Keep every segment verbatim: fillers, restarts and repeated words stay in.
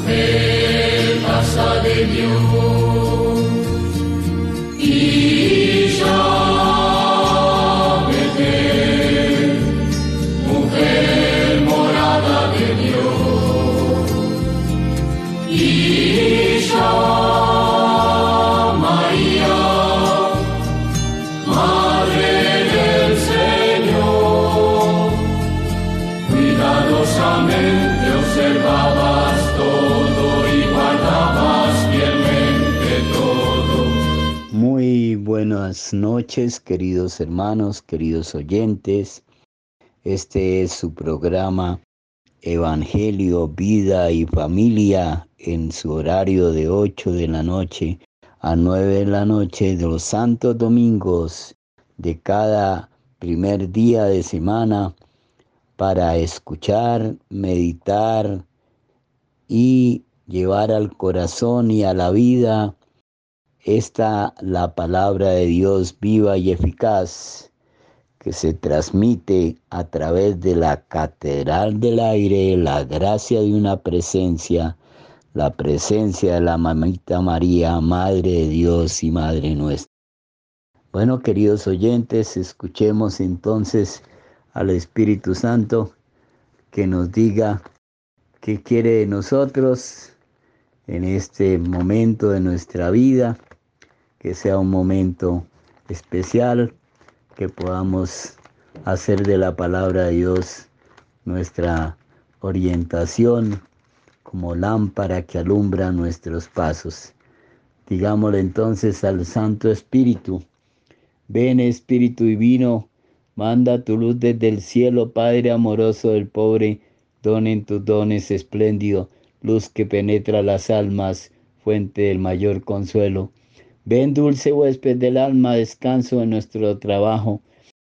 mujer, casa de Dios, y ya Betel, mujer, morada de Dios, y ya María, madre del Señor, cuidadosamente observabas todo y guardabas fielmente todo. Muy buenas noches, queridos hermanos, queridos oyentes. Este es su programa Evangelio, Vida y Familia en su horario de ocho de la noche a nueve de la noche de los santos domingos de cada primer día de semana, para escuchar, meditar y llevar al corazón y a la vida esta la palabra de Dios viva y eficaz, que se transmite a través de la Catedral del Aire, la gracia de una presencia, la presencia de la Mamita María, Madre de Dios y Madre nuestra. Bueno, queridos oyentes, escuchemos entonces al Espíritu Santo que nos diga qué quiere de nosotros en este momento de nuestra vida, que sea un momento especial, que podamos hacer de la palabra de Dios nuestra orientación como lámpara que alumbra nuestros pasos. Digámosle entonces al Santo Espíritu: ven, Espíritu Divino, manda tu luz desde el cielo, Padre amoroso del pobre, donen tus dones espléndido, luz que penetra las almas, fuente del mayor consuelo. Ven, dulce huésped del alma, descanso en nuestro trabajo,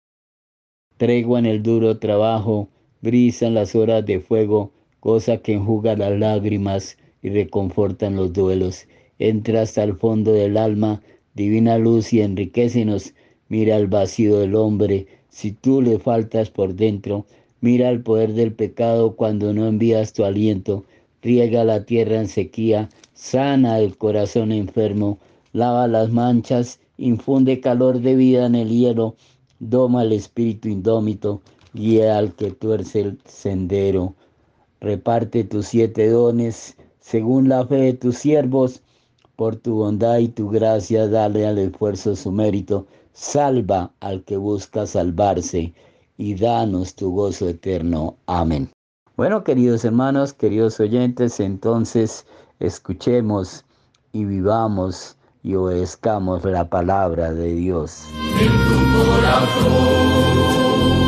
tregua en el duro trabajo, brisa en las horas de fuego, cosa que enjuga las lágrimas y reconforta en los duelos. Entra hasta el fondo del alma, divina luz, y enriquécenos. Mira el vacío del hombre, si tú le faltas por dentro. Mira el poder del pecado cuando no envías tu aliento. Riega la tierra en sequía, sana el corazón enfermo, lava las manchas, infunde calor de vida en el hielo, doma el espíritu indómito, guía al que tuerce el sendero. Reparte tus siete dones según la fe de tus siervos, por tu bondad y tu gracia dale al esfuerzo su mérito. Salva al que busca salvarse y danos tu gozo eterno. Amén. Bueno, queridos hermanos, queridos oyentes, entonces escuchemos y vivamos y obedezcamos la palabra de Dios. En tu corazón.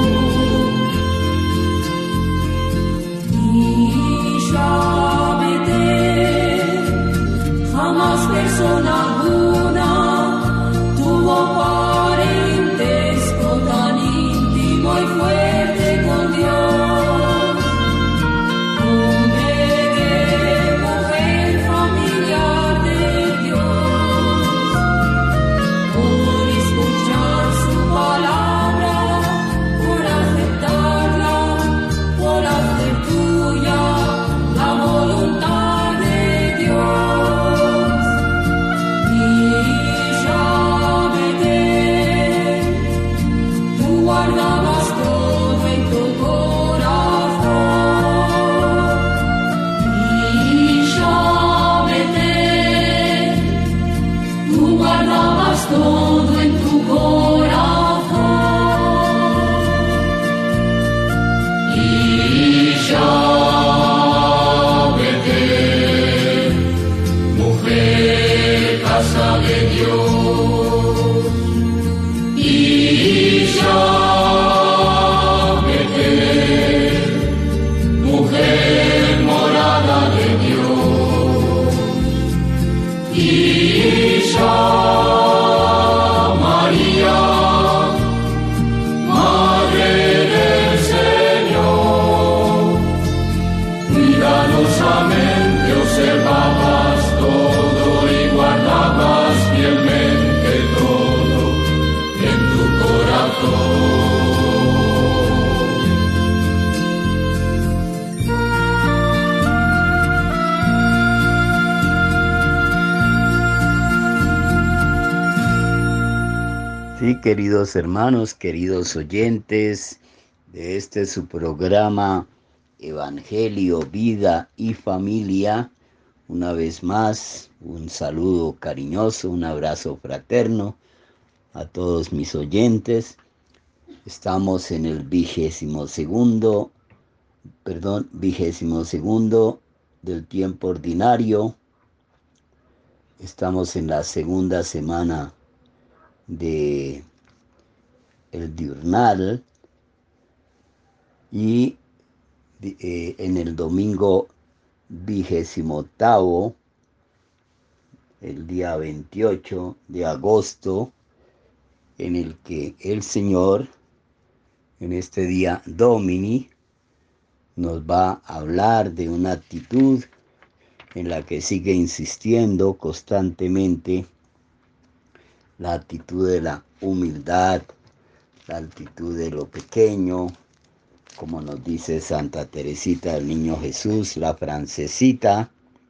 Y ya vete, jamás persona alguna tuvo parentesco tan íntimo y fuerte con Dios. Todo en tu corazón, y ya vete, mujer, casa de Dios, y ya vete, mujer, morada de Dios, y ya observabas todo y guardabas fielmente todo en tu corazón. Sí, queridos hermanos, queridos oyentes de este su programa Evangelio, Vida y Familia, una vez más, un saludo cariñoso, un abrazo fraterno a todos mis oyentes. Estamos en el vigésimo segundo, perdón, vigésimo segundo del tiempo ordinario. Estamos en la segunda semana de el diurnal y eh, en el domingo vigésimo octavo, el día veintiocho de agosto, en el que el Señor, en este día Domini, nos va a hablar de una actitud en la que sigue insistiendo constantemente, la actitud de la humildad, la actitud de lo pequeño, como nos dice Santa Teresita del Niño Jesús, la francesita,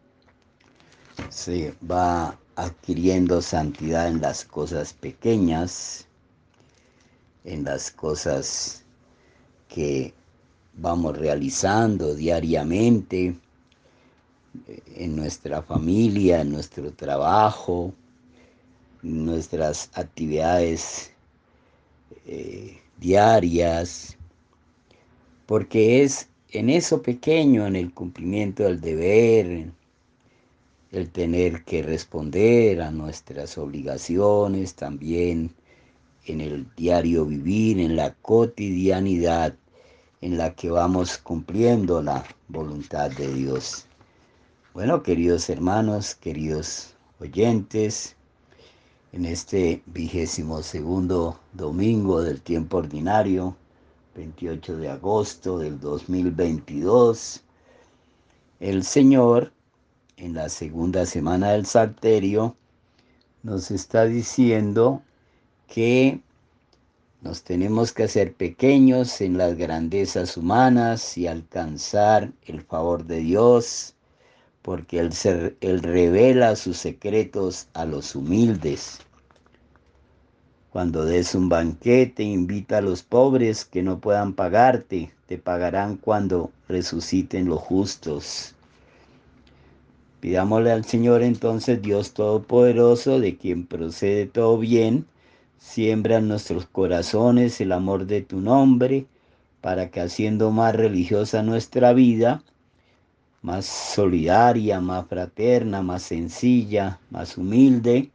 se va adquiriendo santidad en las cosas pequeñas, en las cosas que vamos realizando diariamente, en nuestra familia, en nuestro trabajo, en nuestras actividades eh, diarias, porque es en eso pequeño, en el cumplimiento del deber, el tener que responder a nuestras obligaciones, también en el diario vivir, en la cotidianidad en la que vamos cumpliendo la voluntad de Dios. Bueno, queridos hermanos, queridos oyentes, en este vigésimo segundo domingo del tiempo ordinario, veintiocho de agosto del dos mil veintidós, el Señor, en la segunda semana del Salterio, nos está diciendo que nos tenemos que hacer pequeños en las grandezas humanas y alcanzar el favor de Dios, porque Él, se, Él revela sus secretos a los humildes. Cuando des un banquete, invita a los pobres que no puedan pagarte, te pagarán cuando resuciten los justos. Pidámosle al Señor entonces, Dios Todopoderoso, de quien procede todo bien, siembra en nuestros corazones el amor de tu nombre, para que haciendo más religiosa nuestra vida, más solidaria, más fraterna, más sencilla, más humilde,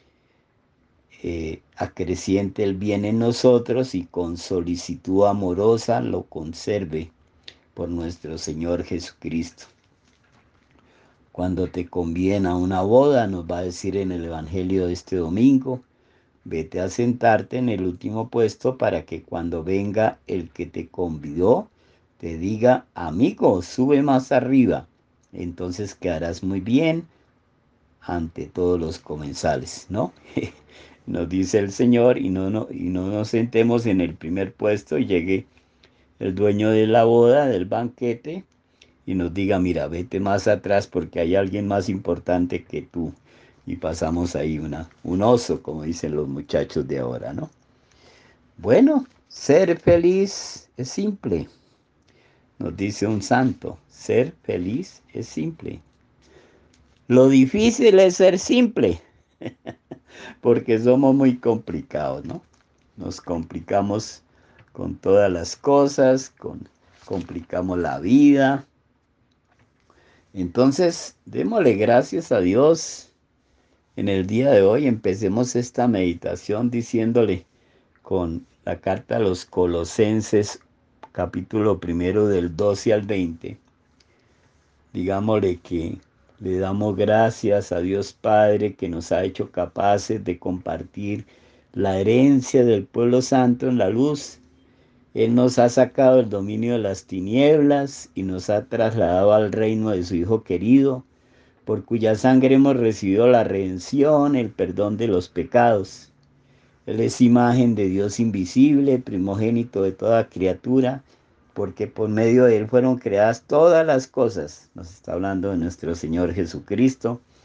eh, acreciente el bien en nosotros y con solicitud amorosa lo conserve por nuestro Señor Jesucristo. Cuando te conviene a una boda, nos va a decir en el Evangelio de este domingo, vete a sentarte en el último puesto para que cuando venga el que te convidó, te diga, amigo, sube más arriba. Entonces quedarás muy bien ante todos los comensales, ¿no? Nos dice el Señor, y no, no, y no nos sentemos en el primer puesto y llegue el dueño de la boda, del banquete, y nos diga, mira, vete más atrás porque hay alguien más importante que tú. Y pasamos ahí una, un oso, como dicen los muchachos de ahora, ¿no? Bueno, ser feliz es simple. Nos dice un santo, ser feliz es simple. Lo difícil es ser simple, porque somos muy complicados, ¿no? Nos complicamos con todas las cosas, con, complicamos la vida. Entonces, démosle gracias a Dios. En el día de hoy empecemos esta meditación diciéndole con la carta a los Colosenses, capítulo primero del doce al veinte. Digámosle que le damos gracias a Dios Padre que nos ha hecho capaces de compartir la herencia del pueblo santo en la luz. Él nos ha sacado del dominio de las tinieblas y nos ha trasladado al reino de su Hijo querido, por cuya sangre hemos recibido la redención, el perdón de los pecados. Él es imagen de Dios invisible, primogénito de toda criatura, porque por medio de Él fueron creadas todas las cosas. Nos está hablando de nuestro Señor Jesucristo,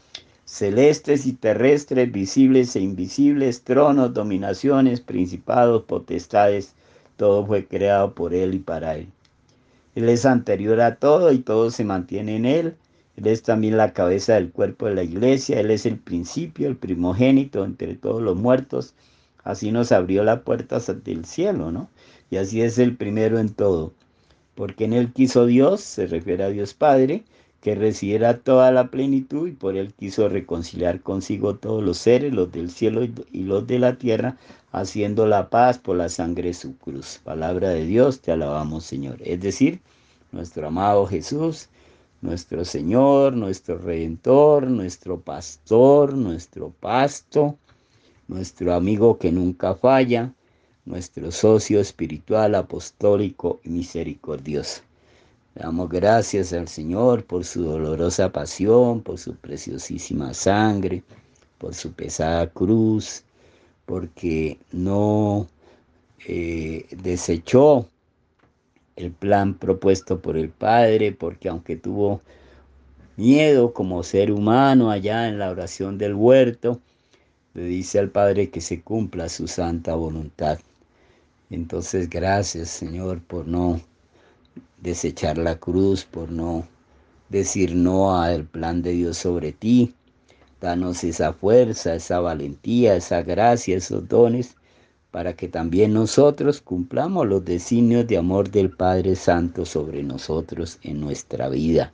celestes y terrestres, visibles e invisibles, tronos, dominaciones, principados, potestades, todo fue creado por Él y para Él. Él es anterior a todo y todo se mantiene en Él. Él es también la cabeza del cuerpo de la iglesia. Él es el principio, el primogénito entre todos los muertos. Así nos abrió la puerta del cielo, ¿no? Y así es el primero en todo. Porque en Él quiso Dios, se refiere a Dios Padre, que recibiera toda la plenitud y por Él quiso reconciliar consigo todos los seres, los del cielo y los de la tierra, haciendo la paz por la sangre de su cruz. Palabra de Dios, te alabamos, Señor. Es decir, nuestro amado Jesús, nuestro Señor, nuestro Redentor, nuestro Pastor, nuestro Pasto, nuestro amigo que nunca falla, nuestro socio espiritual, apostólico y misericordioso. Le damos gracias al Señor por su dolorosa pasión, por su preciosísima sangre, por su pesada cruz, porque no eh, desechó el plan propuesto por el Padre, porque aunque tuvo miedo como ser humano allá en la oración del huerto, le dice al Padre que se cumpla su santa voluntad. Entonces, gracias, Señor, por no desechar la cruz, por no decir no al plan de Dios sobre ti. Danos esa fuerza, esa valentía, esa gracia, esos dones, para que también nosotros cumplamos los designios de amor del Padre Santo sobre nosotros en nuestra vida.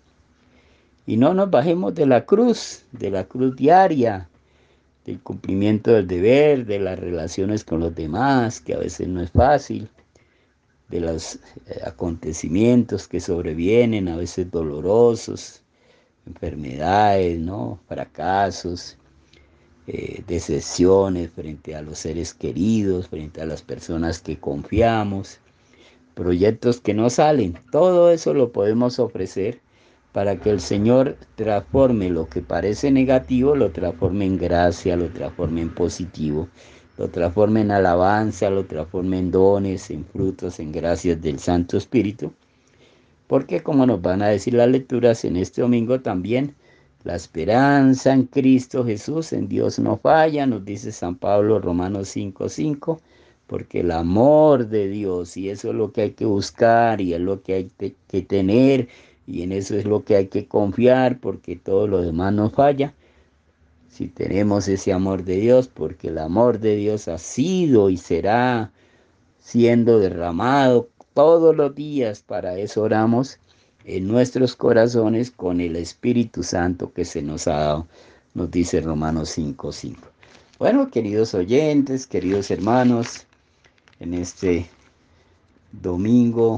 Y no nos bajemos de la cruz, de la cruz diaria, del cumplimiento del deber, de las relaciones con los demás, que a veces no es fácil, de los acontecimientos que sobrevienen, a veces dolorosos, enfermedades, ¿no? Fracasos, eh, decepciones frente a los seres queridos, frente a las personas que confiamos, proyectos que no salen. Todo eso lo podemos ofrecer para que el Señor transforme lo que parece negativo, lo transforme en gracia, lo transforme en positivo, lo transforme en alabanza, lo transforme en dones, en frutos, en gracias del Santo Espíritu. Porque como nos van a decir las lecturas en este domingo también, la esperanza en Cristo Jesús, en Dios no falla, nos dice San Pablo, Romanos cinco cinco, porque el amor de Dios, y eso es lo que hay que buscar, y es lo que hay que tener, y en eso es lo que hay que confiar, porque todo lo demás nos falla. Si tenemos ese amor de Dios, porque el amor de Dios ha sido y será siendo derramado todos los días, para eso oramos en nuestros corazones con el Espíritu Santo que se nos ha dado, nos dice Romanos cinco cinco. Bueno, queridos oyentes, queridos hermanos, en este domingo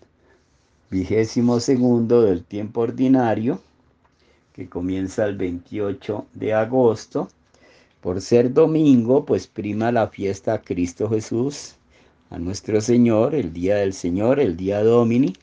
vigésimo segundo del tiempo ordinario, que comienza el veintiocho de agosto, por ser domingo, pues prima la fiesta a Cristo Jesús, a nuestro Señor, el día del Señor, el día Domini.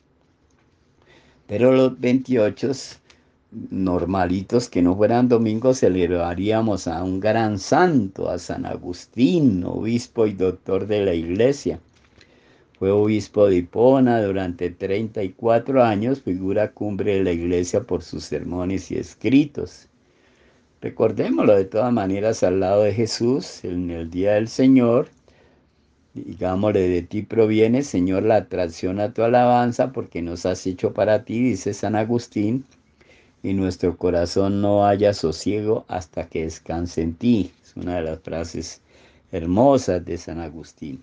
Pero los veintiocho normalitos que no fueran domingos celebraríamos a un gran santo, a San Agustín, obispo y doctor de la iglesia. Fue obispo de Hipona durante treinta y cuatro años, figura cumbre de la iglesia por sus sermones y escritos. Recordémoslo de todas maneras al lado de Jesús en el día del Señor. Digámosle, de ti proviene, Señor, la atracción a tu alabanza, porque nos has hecho para ti, dice San Agustín, y nuestro corazón no haya sosiego hasta que descanse en ti. Es una de las frases hermosas de San Agustín.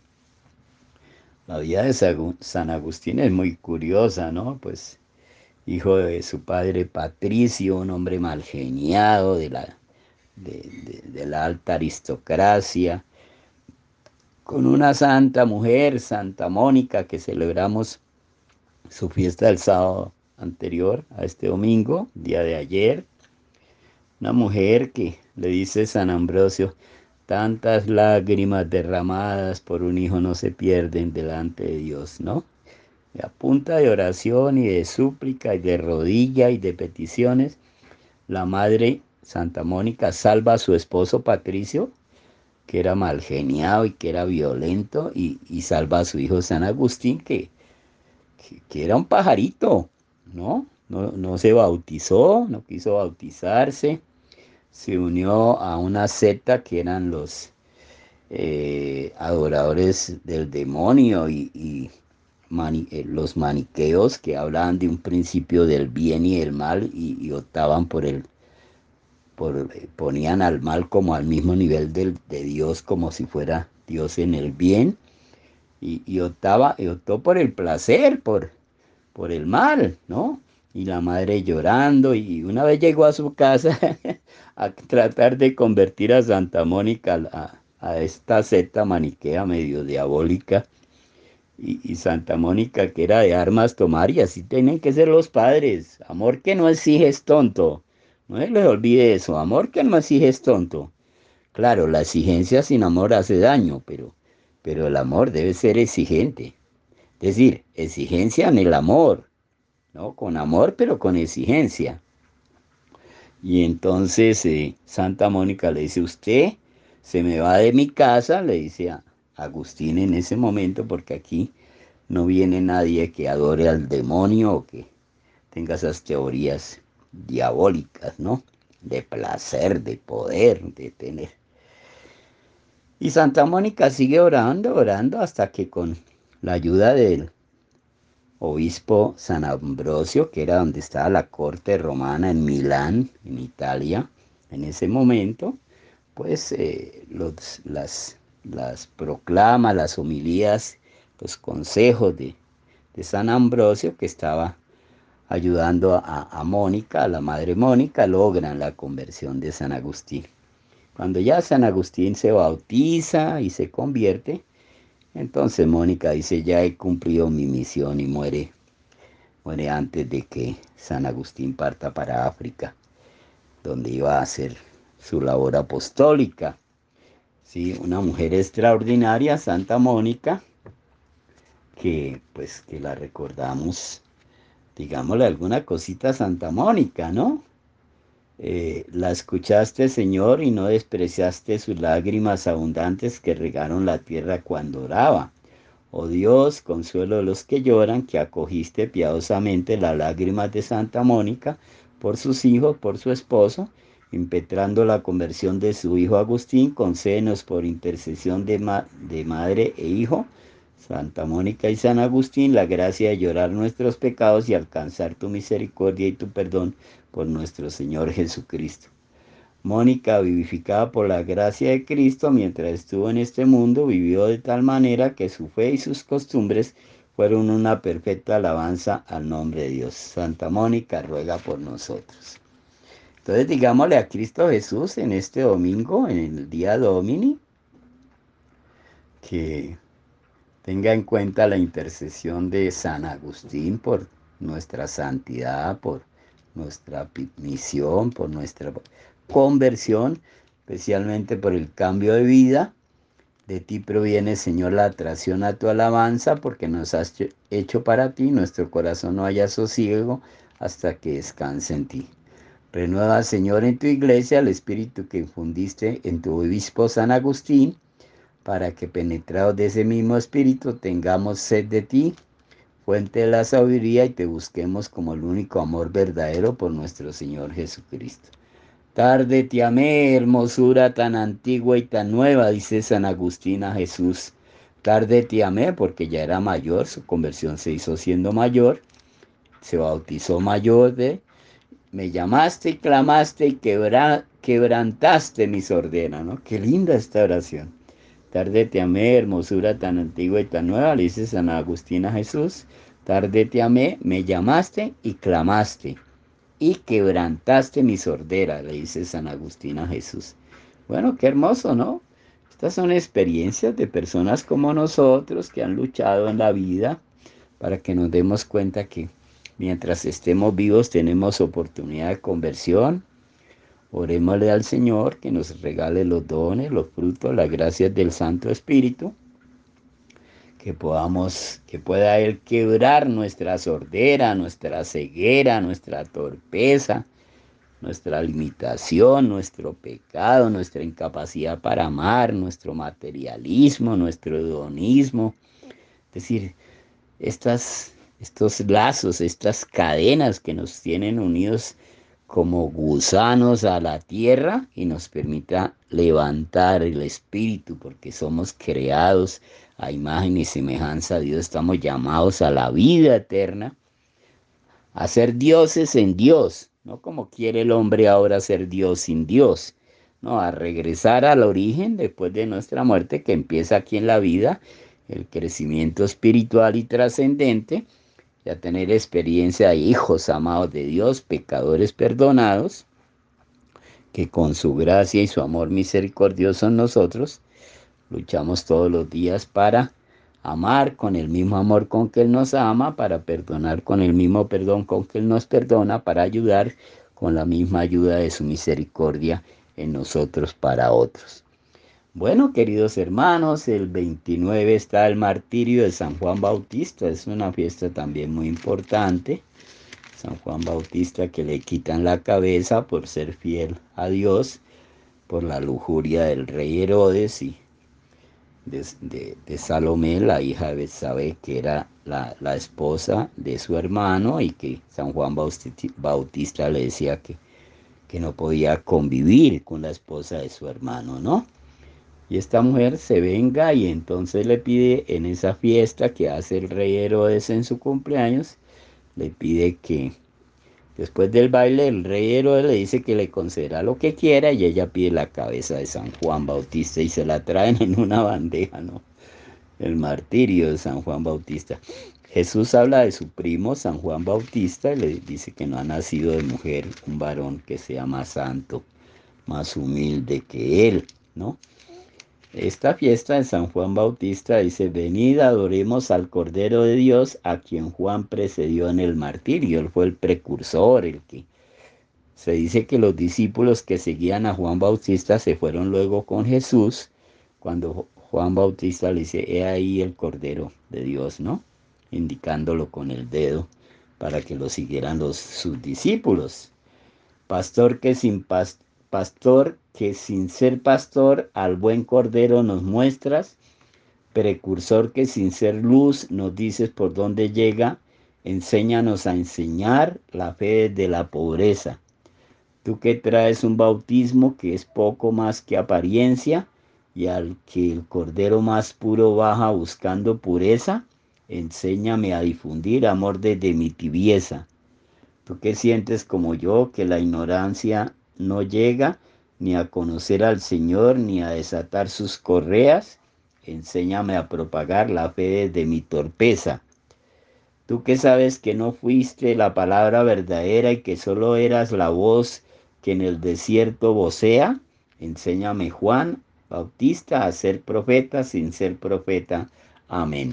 La vida de San Agustín es muy curiosa, ¿no? Pues hijo de su padre Patricio, un hombre mal geniado de la, de, de, de la alta aristocracia, con una santa mujer, Santa Mónica, que celebramos su fiesta del sábado anterior a este domingo, día de ayer. Una mujer que le dice San Ambrosio, tantas lágrimas derramadas por un hijo no se pierden delante de Dios, ¿no? Y a punta de oración y de súplica y de rodilla y de peticiones, la madre Santa Mónica salva a su esposo Patricio, que era mal geniado y que era violento, y, y salva a su hijo San Agustín, que, que, que era un pajarito, ¿no? ¿no? No se bautizó, no quiso bautizarse, se unió a una secta que eran los eh, adoradores del demonio y, y mani- eh, los maniqueos que hablaban de un principio del bien y el mal y, y optaban por el, por, eh, ponían al mal como al mismo nivel del, de Dios, como si fuera Dios en el bien y, y optaba, y optó por el placer, por, por el mal, ¿no? Y la madre llorando y una vez llegó a su casa a tratar de convertir a Santa Mónica a, a esta secta maniquea medio diabólica y, y Santa Mónica que era de armas tomar y así tienen que ser los padres. Amor que no exiges tonto. No se les olvide eso. Amor que no exiges tonto. Claro, la exigencia sin amor hace daño, pero, pero el amor debe ser exigente. Es decir, exigencia en el amor, ¿no? Con amor, pero con exigencia. Y entonces eh, Santa Mónica le dice, usted se me va de mi casa, le dice a Agustín en ese momento, porque aquí no viene nadie que adore al demonio o que tenga esas teorías diabólicas, ¿no? De placer, de poder, de tener. Y Santa Mónica sigue orando, orando, hasta que con la ayuda del obispo San Ambrosio, que era donde estaba la corte romana en Milán, en Italia, en ese momento, pues eh, los, las, las proclamas, las homilías, los consejos de, de San Ambrosio, que estaba ayudando a, a Mónica, a la madre Mónica, logran la conversión de San Agustín. Cuando ya San Agustín se bautiza y se convierte, entonces Mónica dice, ya he cumplido mi misión y muere muere antes de que San Agustín parta para África, donde iba a hacer su labor apostólica. Sí, una mujer extraordinaria, Santa Mónica, que pues que la recordamos, digámosle alguna cosita a Santa Mónica, ¿no? Eh, la escuchaste, Señor, y no despreciaste sus lágrimas abundantes que regaron la tierra cuando oraba. Oh Dios, consuelo de los que lloran, que acogiste piadosamente las lágrimas de Santa Mónica por sus hijos, por su esposo, impetrando la conversión de su hijo Agustín, concédenos por intercesión de, ma de madre e hijo, Santa Mónica y San Agustín, la gracia de llorar nuestros pecados y alcanzar tu misericordia y tu perdón por nuestro Señor Jesucristo. Mónica, vivificada por la gracia de Cristo, mientras estuvo en este mundo, vivió de tal manera que su fe y sus costumbres fueron una perfecta alabanza al nombre de Dios. Santa Mónica ruega por nosotros. Entonces digámosle a Cristo Jesús en este domingo, en el día Domini, que tenga en cuenta la intercesión de San Agustín por nuestra santidad, por nuestra misión, por nuestra conversión, especialmente por el cambio de vida. De ti proviene, Señor, la atracción a tu alabanza, porque nos has hecho para ti, nuestro corazón no haya sosiego hasta que descanse en ti. Renueva, Señor, en tu iglesia el espíritu que infundiste en tu obispo San Agustín, para que penetrados de ese mismo espíritu tengamos sed de ti, fuente de la sabiduría, y te busquemos como el único amor verdadero por nuestro Señor Jesucristo. Tarde te amé, hermosura tan antigua y tan nueva, dice San Agustín a Jesús. Tarde te amé porque ya era mayor, su conversión se hizo siendo mayor, se bautizó mayor de, me llamaste y clamaste y quebra, quebrantaste mi sordera, ¿no? Qué linda esta oración. Tarde te amé, hermosura tan antigua y tan nueva, le dice San Agustín a Jesús. Tarde te amé, me llamaste y clamaste y quebrantaste mi sordera, le dice San Agustín a Jesús. Bueno, qué hermoso, ¿no? Estas son experiencias de personas como nosotros que han luchado en la vida para que nos demos cuenta que mientras estemos vivos tenemos oportunidad de conversión. Orémosle al Señor que nos regale los dones, los frutos, las gracias del Santo Espíritu, que podamos, que pueda Él quebrar nuestra sordera, nuestra ceguera, nuestra torpeza, nuestra limitación, nuestro pecado, nuestra incapacidad para amar, nuestro materialismo, nuestro hedonismo. Es decir, estas, estos lazos, estas cadenas que nos tienen unidos como gusanos a la tierra y nos permita levantar el espíritu, porque somos creados a imagen y semejanza de Dios, estamos llamados a la vida eterna, a ser dioses en Dios, no como quiere el hombre ahora ser Dios sin Dios, no, a regresar al origen después de nuestra muerte, que empieza aquí en la vida, el crecimiento espiritual y trascendente, y a tener experiencia de hijos amados de Dios, pecadores perdonados, que con su gracia y su amor misericordioso en nosotros, luchamos todos los días para amar con el mismo amor con que Él nos ama, para perdonar con el mismo perdón con que Él nos perdona, para ayudar con la misma ayuda de su misericordia en nosotros para otros. Bueno, queridos hermanos, el veintinueve está el martirio de San Juan Bautista, es una fiesta también muy importante. San Juan Bautista, que le quitan la cabeza por ser fiel a Dios, por la lujuria del rey Herodes y de, de, de Salomé, la hija de Betsabé, que era la, la esposa de su hermano, y que San Juan Bautista le decía que, que no podía convivir con la esposa de su hermano, ¿no? Y esta mujer se venga y entonces le pide en esa fiesta que hace el rey Herodes en su cumpleaños, le pide que después del baile el rey Herodes le dice que le concederá lo que quiera y ella pide la cabeza de San Juan Bautista y se la traen en una bandeja, ¿no? El martirio de San Juan Bautista. Jesús habla de su primo San Juan Bautista y le dice que no ha nacido de mujer un varón que sea más santo, más humilde que él, ¿no? Esta fiesta de San Juan Bautista dice: venid, adoremos al Cordero de Dios, a quien Juan precedió en el martirio. Él fue el precursor, el que se dice que los discípulos que seguían a Juan Bautista se fueron luego con Jesús, cuando Juan Bautista le dice: he ahí el Cordero de Dios, ¿no? Indicándolo con el dedo para que lo siguieran los, sus discípulos. Pastor que sin pastor, pastor que sin ser pastor al buen Cordero nos muestras, precursor que sin ser luz nos dices por dónde llega, enséñanos a enseñar la fe de la pobreza. Tú que traes un bautismo que es poco más que apariencia, y al que el Cordero más puro baja buscando pureza, enséñame a difundir amor desde mi tibieza. Tú que sientes como yo que la ignorancia no llega ni a conocer al Señor ni a desatar sus correas, enséñame a propagar la fe desde mi torpeza. Tú que sabes que no fuiste la palabra verdadera y que solo eras la voz que en el desierto vocea, enséñame, Juan Bautista, a ser profeta sin ser profeta. Amén.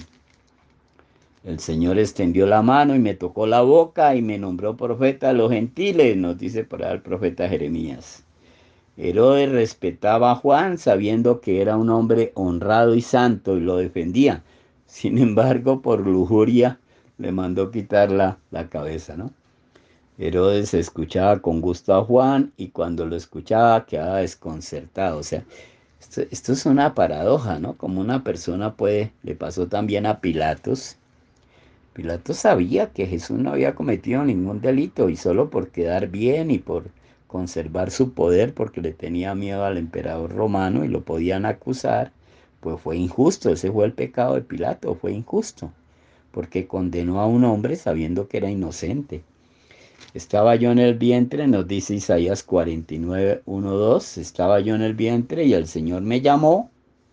El Señor extendió la mano y me tocó la boca y me nombró profeta a los gentiles, nos dice por ahí el profeta Jeremías. Herodes respetaba a Juan sabiendo que era un hombre honrado y santo y lo defendía. Sin embargo, por lujuria le mandó quitar la, la cabeza, ¿no? Herodes escuchaba con gusto a Juan y cuando lo escuchaba quedaba desconcertado. O sea, esto, esto es una paradoja, ¿no? Como una persona puede, le pasó también a Pilatos. Pilatos sabía que Jesús no había cometido ningún delito y solo por quedar bien y por conservar su poder, porque le tenía miedo al emperador romano y lo podían acusar, pues fue injusto. Ese fue el pecado de Pilato, fue injusto, porque condenó a un hombre sabiendo que era inocente. Estaba yo en el vientre, nos dice Isaías cuarenta y nueve, uno, dos, estaba yo en el vientre y el Señor me llamó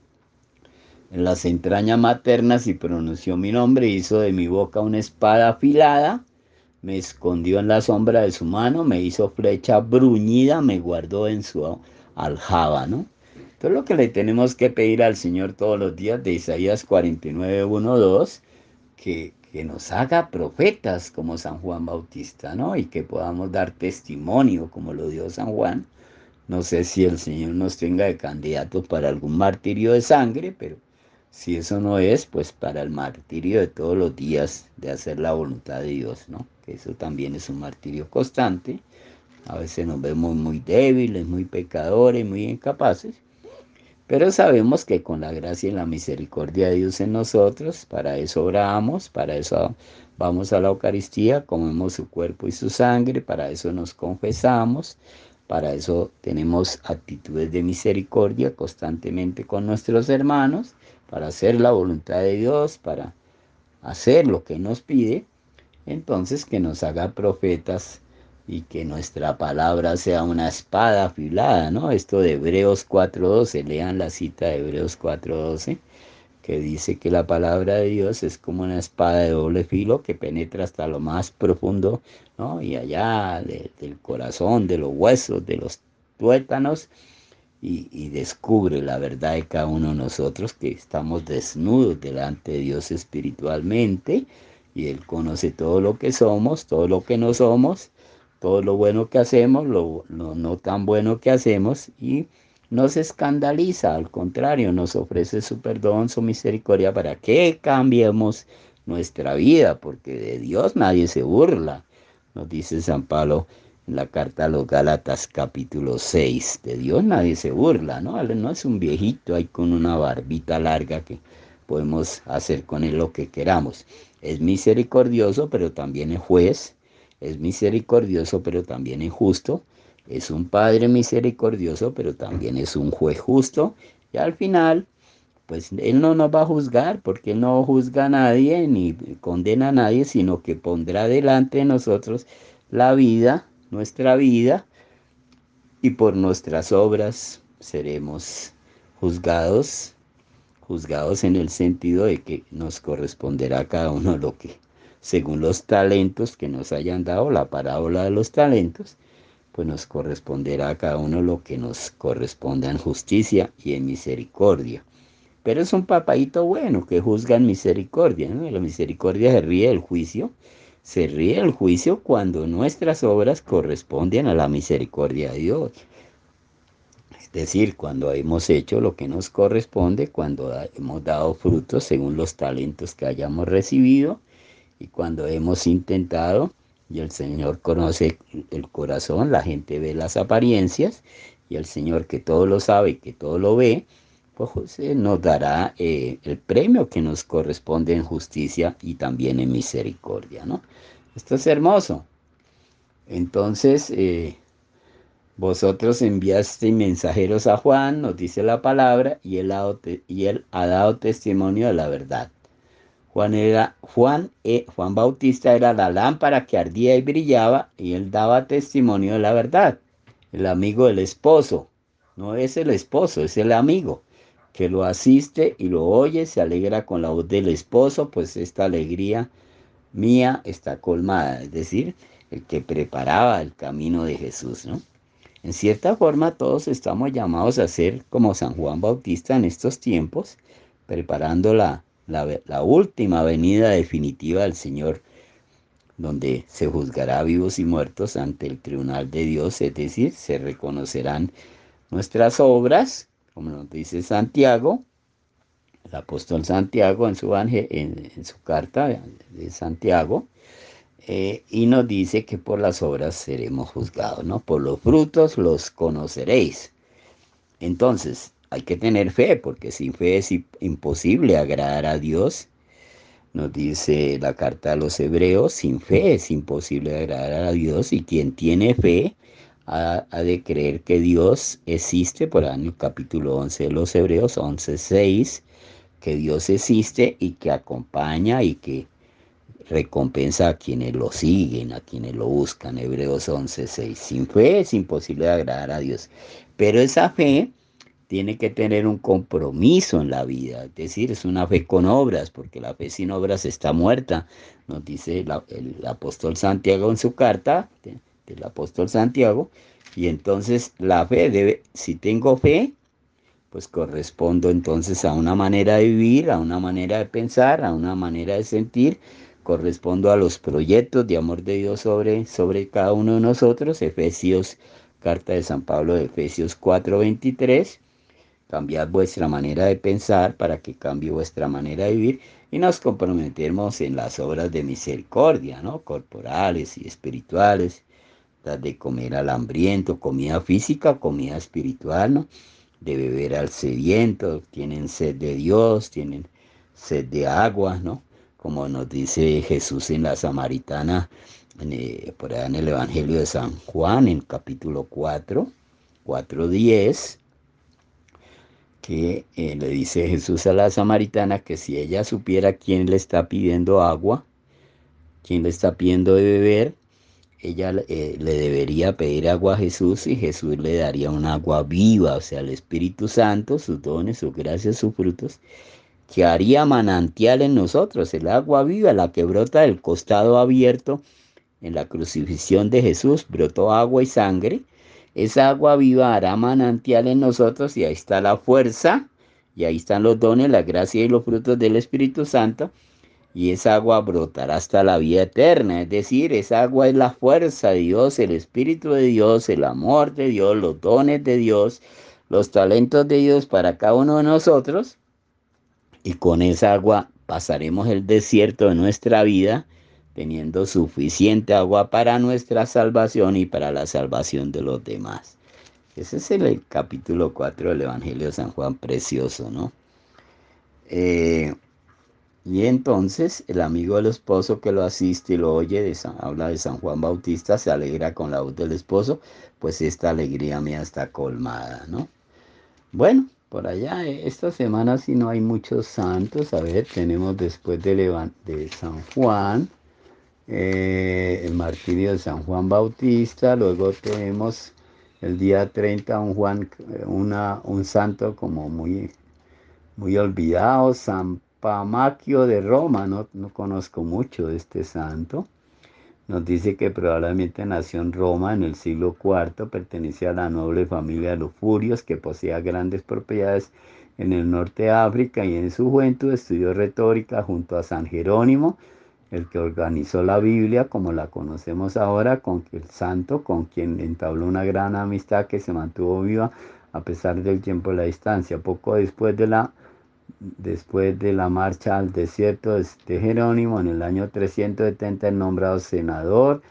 en las entrañas maternas y pronunció mi nombre, hizo de mi boca una espada afilada, me escondió en la sombra de su mano, me hizo flecha bruñida, me guardó en su aljaba, ¿no? Entonces lo que le tenemos que pedir al Señor todos los días de Isaías cuarenta y nueve, uno, dos, que, que nos haga profetas como San Juan Bautista, ¿no? Y que podamos dar testimonio como lo dio San Juan. No sé si el Señor nos tenga de candidatos para algún martirio de sangre, pero si eso no es, pues para el martirio de todos los días de hacer la voluntad de Dios, ¿no? Que eso también es un martirio constante. A veces nos vemos muy débiles, muy pecadores, muy incapaces, pero sabemos que con la gracia y la misericordia de Dios en nosotros, para eso oramos, para eso vamos a la Eucaristía, comemos su cuerpo y su sangre, para eso nos confesamos, para eso tenemos actitudes de misericordia constantemente con nuestros hermanos, para hacer la voluntad de Dios, para hacer lo que nos pide. Entonces que nos haga profetas y que nuestra palabra sea una espada afilada, ¿no? Esto de Hebreos cuatro doce, lean la cita de Hebreos cuatro doce, que dice que la palabra de Dios es como una espada de doble filo que penetra hasta lo más profundo, ¿no? Y allá de, del corazón, de los huesos, de los tuétanos, y, y descubre la verdad de cada uno de nosotros, que estamos desnudos delante de Dios espiritualmente, y Él conoce todo lo que somos, todo lo que no somos, todo lo bueno que hacemos, lo, lo no tan bueno que hacemos, y no se escandaliza, al contrario, nos ofrece su perdón, su misericordia, para que cambiemos nuestra vida, porque de Dios nadie se burla, nos dice San Pablo en la carta a los Gálatas capítulo seis. De Dios nadie se burla, ¿no? Él no es un viejito ahí con una barbita larga que podemos hacer con él lo que queramos. Es misericordioso, pero también es juez. Es misericordioso, pero también es justo. Es un Padre misericordioso, pero también es un juez justo. Y al final, pues Él no nos va a juzgar, porque Él no juzga a nadie ni condena a nadie, sino que pondrá delante de nosotros la vida, nuestra vida, y por nuestras obras seremos juzgados, juzgados en el sentido de que nos corresponderá a cada uno lo que, según los talentos que nos hayan dado, la parábola de los talentos, pues nos corresponderá a cada uno lo que nos corresponda en justicia y en misericordia. Pero es un papaíto bueno que juzga en misericordia, ¿no? La misericordia se ríe del juicio, se ríe del juicio cuando nuestras obras corresponden a la misericordia de Dios. Es decir, cuando hemos hecho lo que nos corresponde, cuando hemos dado frutos según los talentos que hayamos recibido, y cuando hemos intentado, y el Señor conoce el corazón, la gente ve las apariencias, y el Señor, que todo lo sabe y que todo lo ve, pues nos dará eh, el premio que nos corresponde en justicia y también en misericordia, ¿no? Esto es hermoso. Entonces, eh, vosotros enviasteis mensajeros a Juan, nos dice la palabra, y él ha, y él ha dado testimonio de la verdad. Juan, era, Juan, eh, Juan Bautista era la lámpara que ardía y brillaba, y él daba testimonio de la verdad. El amigo del esposo, no es el esposo, es el amigo, que lo asiste y lo oye, se alegra con la voz del esposo, pues esta alegría mía está colmada, es decir, el que preparaba el camino de Jesús, ¿no? En cierta forma, todos estamos llamados a ser como San Juan Bautista en estos tiempos, preparando la, la, la última venida definitiva del Señor, donde se juzgará vivos y muertos ante el tribunal de Dios, es decir, se reconocerán nuestras obras, como nos dice Santiago, el apóstol Santiago en su, en, en su carta de Santiago, eh, y nos dice que por las obras seremos juzgados, ¿no? Por los frutos los conoceréis. Entonces, hay que tener fe, porque sin fe es imposible agradar a Dios. Nos dice la carta a los Hebreos, sin fe es imposible agradar a Dios, y quien tiene fe ha, ha de creer que Dios existe, por en el capítulo once de los Hebreos, once seis, que Dios existe y que acompaña y que recompensa a quienes lo siguen, a quienes lo buscan. Hebreos once seis. Sin fe es imposible agradar a Dios, pero esa fe tiene que tener un compromiso en la vida, es decir, es una fe con obras, porque la fe sin obras está muerta, nos dice la, el apóstol Santiago en su carta, de, del apóstol Santiago. Y entonces la fe debe, si tengo fe, pues correspondo entonces a una manera de vivir, a una manera de pensar, a una manera de sentir, correspondo a los proyectos de amor de Dios sobre, sobre cada uno de nosotros. Efesios, carta de San Pablo de Efesios cuatro veintitrés, cambiad vuestra manera de pensar para que cambie vuestra manera de vivir, y nos comprometemos en las obras de misericordia, ¿no? Corporales y espirituales, las de comer al hambriento, comida física, comida espiritual, ¿no? De beber al sediento, tienen sed de Dios, tienen sed de agua, ¿no? como nos dice Jesús en la Samaritana, en, eh, por allá en el Evangelio de San Juan, en capítulo cuatro, cuatro diez, que eh, le dice Jesús a la Samaritana que si ella supiera quién le está pidiendo agua, quién le está pidiendo de beber, ella eh, le debería pedir agua a Jesús y Jesús le daría un agua viva, o sea, el Espíritu Santo, sus dones, sus gracias, sus frutos, que haría manantial en nosotros, el agua viva, la que brota del costado abierto en la crucifixión de Jesús, brotó agua y sangre. Esa agua viva hará manantial en nosotros y ahí está la fuerza, y ahí están los dones, la gracia y los frutos del Espíritu Santo. Y esa agua brotará hasta la vida eterna, es decir, esa agua es la fuerza de Dios, el Espíritu de Dios, el amor de Dios, los dones de Dios, los talentos de Dios para cada uno de nosotros, y con esa agua pasaremos el desierto de nuestra vida, teniendo suficiente agua para nuestra salvación y para la salvación de los demás. Ese es el, el capítulo cuatro del Evangelio de San Juan, precioso, ¿no? Eh, Y entonces el amigo del esposo que lo asiste y lo oye, de San, habla de San Juan Bautista, se alegra con la voz del esposo, pues esta alegría mía está colmada, ¿no? Bueno, por allá eh, esta semana sí no hay muchos santos. A ver, tenemos después de, Levan- de San Juan, eh, el martirio de San Juan Bautista, luego tenemos el día treinta un, Juan, eh, una, un santo como muy muy olvidado, San Pamaquio de Roma. No, no conozco mucho de este santo. Nos dice que probablemente nació en Roma en el siglo cuarto, pertenecía a la noble familia de los Furios, que poseía grandes propiedades en el norte de África, y en su juventud estudió retórica junto a San Jerónimo, el que organizó la Biblia como la conocemos ahora, con el santo, con quien entabló una gran amistad que se mantuvo viva a pesar del tiempo y la distancia. Poco después de la Después de la marcha al desierto de Jerónimo, en el año trescientos setenta, es nombrado senador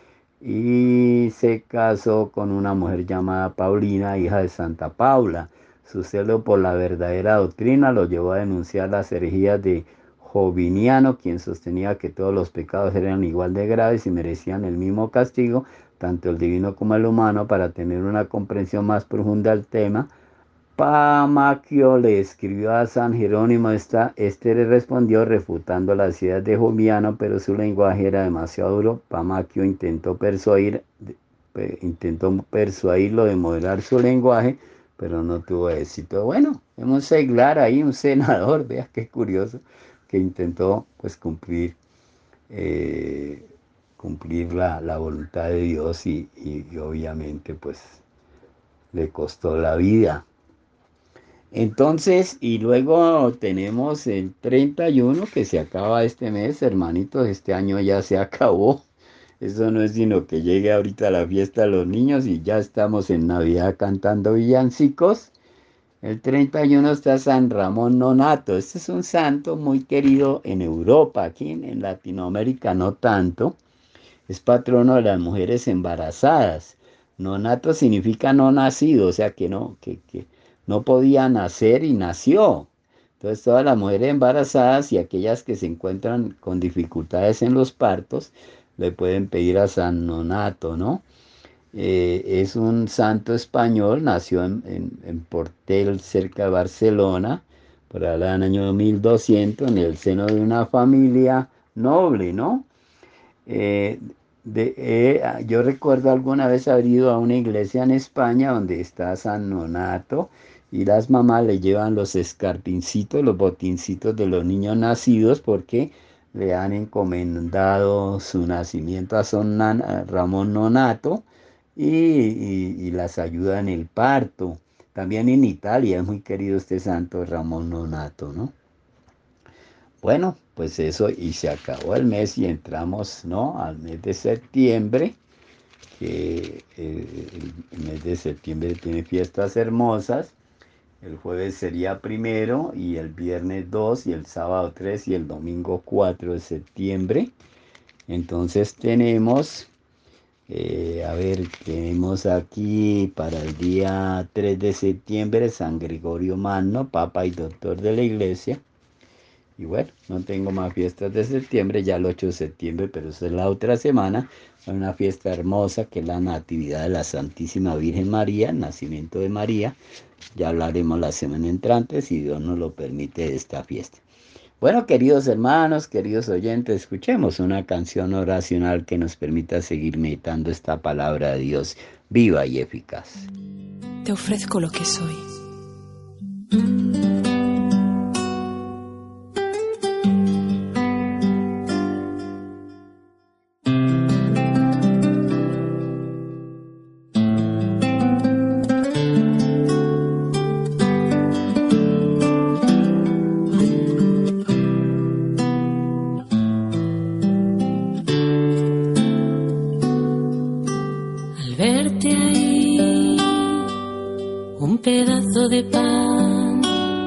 y se casó con una mujer llamada Paulina, hija de Santa Paula. Su celo por la verdadera doctrina lo llevó a denunciar las herejías de Joviniano, quien sostenía que todos los pecados eran igual de graves y merecían el mismo castigo, tanto el divino como el humano. Para tener una comprensión más profunda del tema, Pamaquio le escribió a San Jerónimo. Esta, este le respondió refutando las ideas de Joviano, pero su lenguaje era demasiado duro. Pamaquio intentó persuadir, intentó persuadirlo de moderar su lenguaje, pero no tuvo éxito. Bueno, vemos un seglar ahí, un senador, vea qué curioso, que intentó pues cumplir, eh, cumplir la, la voluntad de Dios y, y, y obviamente pues le costó la vida. Entonces, y luego tenemos el treinta y uno que se acaba este mes, hermanitos, este año ya se acabó. Eso no es sino que llegue ahorita la fiesta de los niños y ya estamos en Navidad cantando villancicos. El treinta y uno está San Ramón Nonato. Este es un santo muy querido en Europa, aquí en, en Latinoamérica no tanto. Es patrono de las mujeres embarazadas. Nonato significa no nacido, o sea que no, que, que no podía nacer y nació. Entonces todas las mujeres embarazadas y aquellas que se encuentran con dificultades en los partos le pueden pedir a San Nonato, ¿no? Eh, es un santo español, nació en, en, en Portel, cerca de Barcelona, por allá en el año mil doscientos, en el seno de una familia noble, ¿no? Eh, de, eh, yo recuerdo alguna vez haber ido a una iglesia en España donde está San Nonato y las mamás le llevan los escarpincitos, los botincitos de los niños nacidos, porque le han encomendado su nacimiento a San a Ramón Nonato, y, y, y las ayuda en el parto. También en Italia es muy querido este santo Ramón Nonato, ¿no? Bueno, pues eso, y se acabó el mes y entramos, ¿no?, al mes de septiembre, que eh, el mes de septiembre tiene fiestas hermosas. El jueves sería primero, y el viernes dos, y el sábado tres, y el domingo cuatro de septiembre. Entonces tenemos, eh, a ver, tenemos aquí para el día tres de septiembre San Gregorio Magno, Papa y Doctor de la Iglesia. Y bueno, no tengo más fiestas de septiembre, ya el ocho de septiembre, pero eso es la otra semana. Hay una fiesta hermosa que es la Natividad de la Santísima Virgen María, el nacimiento de María. Ya hablaremos la semana entrante, si Dios nos lo permite, de esta fiesta. Bueno, queridos hermanos, queridos oyentes, escuchemos una canción oracional que nos permita seguir meditando esta palabra de Dios viva y eficaz. Te ofrezco lo que soy. Verte ahí, un pedazo de pan,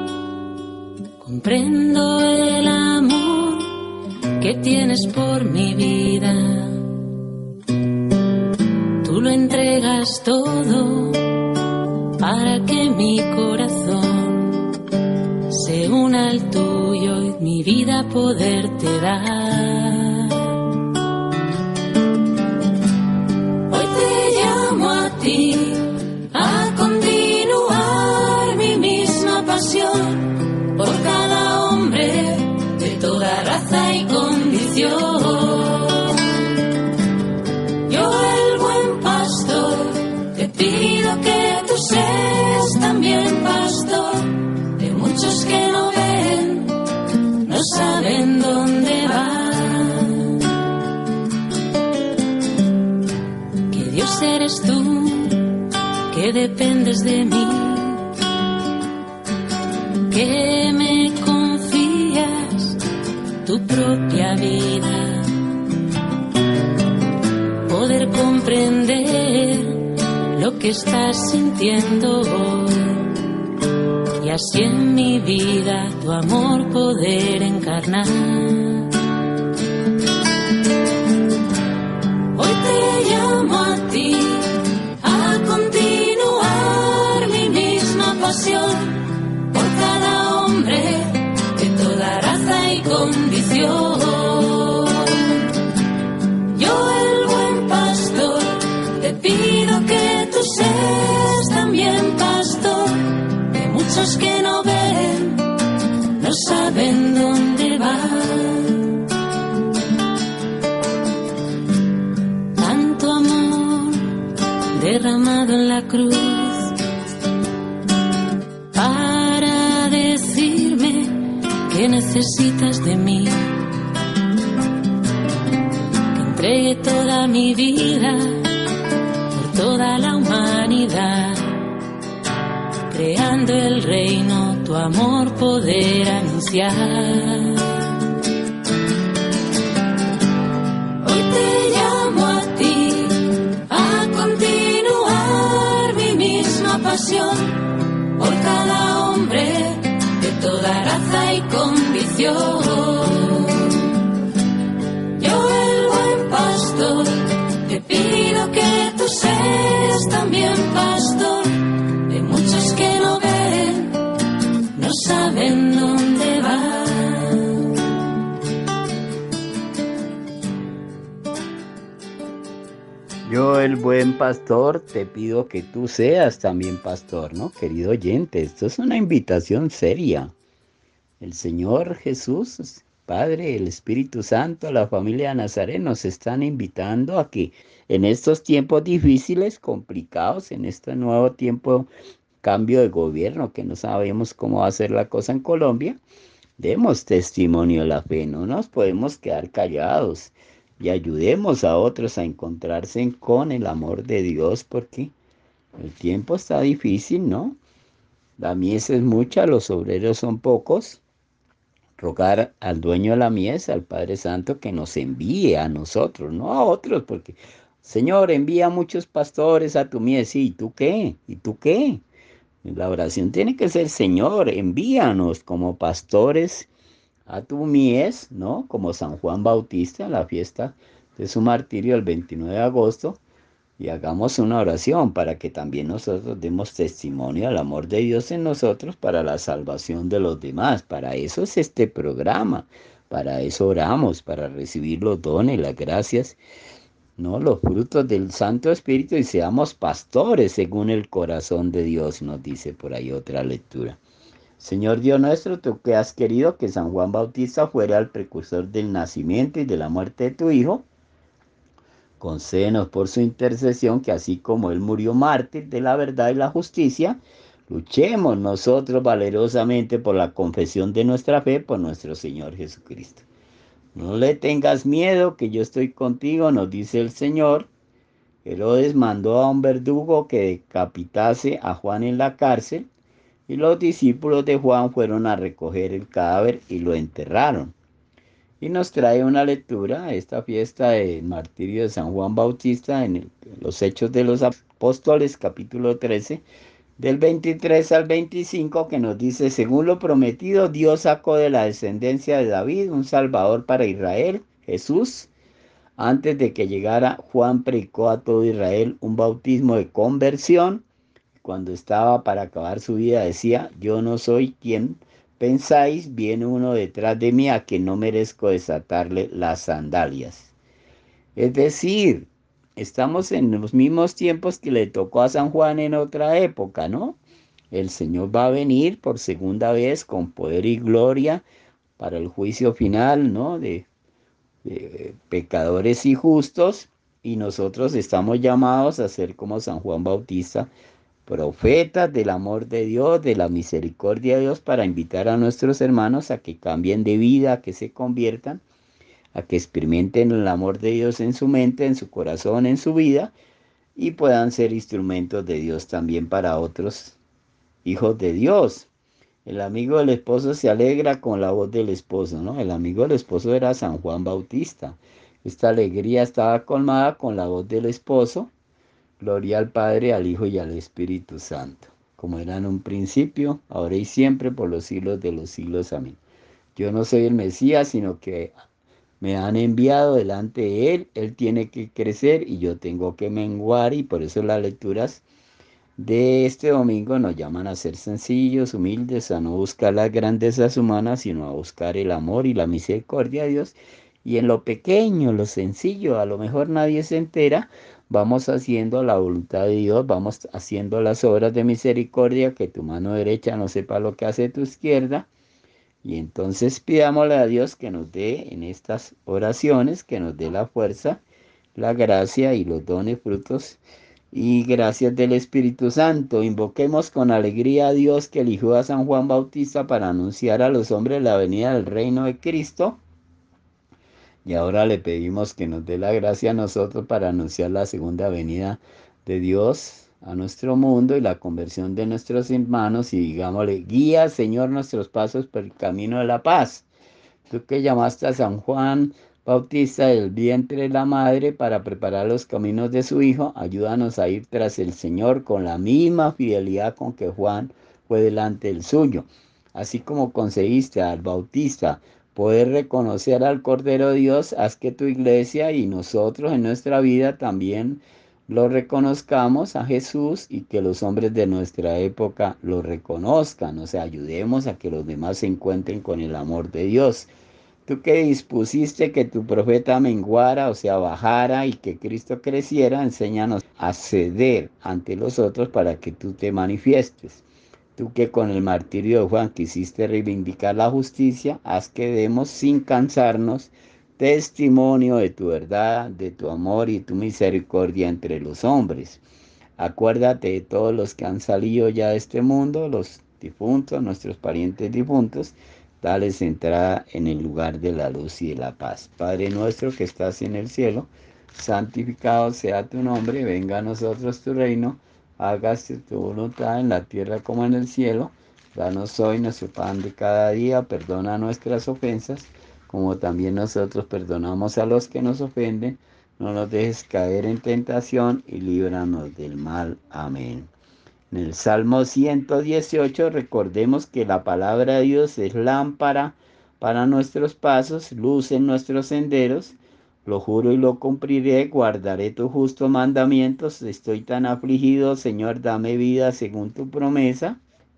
comprendo el amor que tienes por mi vida. Tú lo entregas todo para que mi corazón se una al tuyo y mi vida poderte dar. A continuar mi misma pasión por cada hombre de toda raza y condición. Yo, el buen pastor, te pido que tú seas también pastor de muchos que no ven, no saben dónde van. Que Dios eres tú, que dependes de mí, que me confías tu propia vida, poder comprender lo que estás sintiendo hoy y así en mi vida tu amor poder encarnar. Hoy te llamo a ti, por cada hombre de toda raza y condición. Yo, el buen pastor, te pido que tú seas también pastor de muchos que no ven, no saben dónde van. Tanto amor derramado en la cruz para decirme que necesitas de mí, que entregue toda mi vida por toda la humanidad, creando el reino, tu amor poder anunciar. Hoy te llamo a ti, a continuar mi misma pasión por cada hombre de toda raza y condición. Yo, el buen pastor, te pido que tú seas también pastor de muchos que no ven, no saben dónde van. Yo, el buen pastor, te pido que tú seas también pastor, ¿no? Querido oyente, esto es una invitación seria. El Señor Jesús, Padre, el Espíritu Santo, la familia de Nazaret nos están invitando a que en estos tiempos difíciles, complicados, en este nuevo tiempo, cambio de gobierno, que no sabemos cómo va a ser la cosa en Colombia, demos testimonio de la fe, no nos podemos quedar callados. Y ayudemos a otros a encontrarse con el amor de Dios, porque el tiempo está difícil, ¿no? La mies es mucha, los obreros son pocos. Rogar al dueño de la mies, al Padre Santo, que nos envíe a nosotros, no a otros, porque, Señor, envía muchos pastores a tu mies. Sí, ¿y tú qué? ¿Y tú qué? La oración tiene que ser, Señor, envíanos como pastores a tu mies, ¿no? Como San Juan Bautista en la fiesta de su martirio el veintinueve de agosto, y hagamos una oración para que también nosotros demos testimonio al amor de Dios en nosotros para la salvación de los demás. Para eso es este programa, para eso oramos, para recibir los dones, las gracias, ¿no? Los frutos del Santo Espíritu, y seamos pastores según el corazón de Dios, nos dice por ahí otra lectura. Señor Dios nuestro, tú que has querido que San Juan Bautista fuera el precursor del nacimiento y de la muerte de tu Hijo, concédenos por su intercesión que así como él murió mártir de la verdad y la justicia, luchemos nosotros valerosamente por la confesión de nuestra fe por nuestro Señor Jesucristo. No le tengas miedo, que yo estoy contigo, nos dice el Señor. Herodes mandó a un verdugo que decapitase a Juan en la cárcel, y los discípulos de Juan fueron a recoger el cadáver y lo enterraron. Y nos trae una lectura, esta fiesta del martirio de San Juan Bautista en el, los Hechos de los Apóstoles, capítulo trece, del veintitrés al veinticinco, que nos dice: según lo prometido, Dios sacó de la descendencia de David un Salvador para Israel, Jesús. Antes de que llegara, Juan predicó a todo Israel un bautismo de conversión. Cuando estaba para acabar su vida decía: yo no soy quien pensáis, viene uno detrás de mí a quien no merezco desatarle las sandalias. Es decir, estamos en los mismos tiempos que le tocó a San Juan en otra época, ¿no? El Señor va a venir por segunda vez con poder y gloria para el juicio final, ¿no? De, de pecadores y justos, y nosotros estamos llamados a ser como San Juan Bautista, profetas del amor de Dios, de la misericordia de Dios, para invitar a nuestros hermanos a que cambien de vida, a que se conviertan, a que experimenten el amor de Dios en su mente, en su corazón, en su vida, y puedan ser instrumentos de Dios también para otros hijos de Dios. El amigo del esposo se alegra con la voz del esposo, ¿no? El amigo del esposo era San Juan Bautista. Esta alegría estaba colmada con la voz del esposo. Gloria al Padre, al Hijo y al Espíritu Santo, como era en un principio, ahora y siempre, por los siglos de los siglos. Amén. Yo no soy el Mesías, sino que me han enviado delante de Él. Él tiene que crecer y yo tengo que menguar, y por eso las lecturas de este domingo nos llaman a ser sencillos, humildes, a no buscar las grandezas humanas, sino a buscar el amor y la misericordia de Dios. Y en lo pequeño, lo sencillo, a lo mejor nadie se entera, vamos haciendo la voluntad de Dios, vamos haciendo las obras de misericordia, que tu mano derecha no sepa lo que hace tu izquierda. Y entonces pidámosle a Dios que nos dé en estas oraciones, que nos dé la fuerza, la gracia y los dones, frutos y gracias del Espíritu Santo. Invoquemos con alegría a Dios, que eligió a San Juan Bautista para anunciar a los hombres la venida del reino de Cristo. Y ahora le pedimos que nos dé la gracia a nosotros para anunciar la segunda venida de Dios a nuestro mundo y la conversión de nuestros hermanos. Y digámosle: guía, Señor, nuestros pasos por el camino de la paz. Tú que llamaste a San Juan Bautista del vientre de la madre para preparar los caminos de su Hijo, ayúdanos a ir tras el Señor con la misma fidelidad con que Juan fue delante del suyo. Así como conseguiste al Bautista poder reconocer al Cordero de Dios, haz que tu iglesia y nosotros en nuestra vida también lo reconozcamos a Jesús, y que los hombres de nuestra época lo reconozcan. O sea, ayudemos a que los demás se encuentren con el amor de Dios. Tú que dispusiste que tu profeta menguara, o sea, bajara, y que Cristo creciera, enséñanos a ceder ante los otros para que tú te manifiestes. Tú que con el martirio de Juan quisiste reivindicar la justicia, haz que demos sin cansarnos testimonio de tu verdad, de tu amor y tu misericordia entre los hombres. Acuérdate de todos los que han salido ya de este mundo, los difuntos, nuestros parientes difuntos. Dales entrada en el lugar de la luz y de la paz. Padre nuestro que estás en el cielo, santificado sea tu nombre, venga a nosotros tu reino. Hágase tu voluntad en la tierra como en el cielo. Danos hoy nuestro pan de cada día. Perdona nuestras ofensas, como también nosotros perdonamos a los que nos ofenden. No nos dejes caer en tentación y líbranos del mal. Amén. En el Salmo ciento dieciocho recordemos que la palabra de Dios es lámpara para nuestros pasos, luz en nuestros senderos. Lo juro y lo cumpliré, guardaré tus justos mandamientos. Estoy tan afligido, Señor, dame vida según tu promesa.